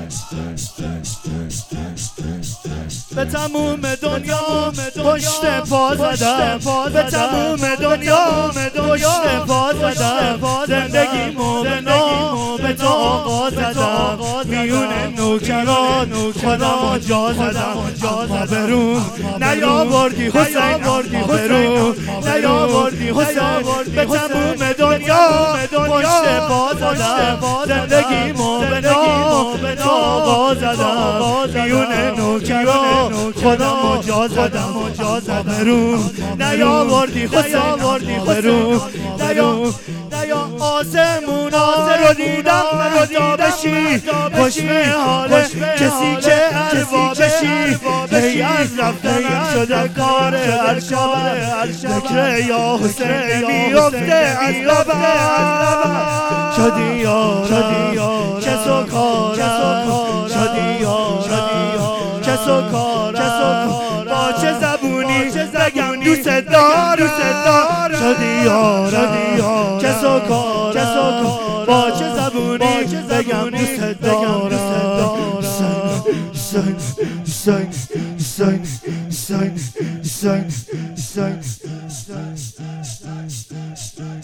به تموم دنیا پشت پا زدم، به تموم دنیا پشت پا زدم، زندگیمو به نام به تو آقا زدم، میون نوکران خودمو جا زدم، آبروم نیاوردی حسین، آبروم نیاوردی حسین، به تموم دنیا پشت پا زدم، زندگیمو به نام به تو آقا زدم، میون نوکران خودمو جا زدم، آبروم نیاوردی حسین، آبروم آسمونا رو دیدم تا بشی خوشم حال کسی که اربابشی، هی از رفتنم شده کار هر شب، ذکر یا حسین میفته از لبم، شدی یارم کس و کارم، شدی یارم کس و کارم، با چه زبونی بگم دوست دارم، شدی یارم کس و کارم، با چه زبونی بگم دوست دارم. سنگ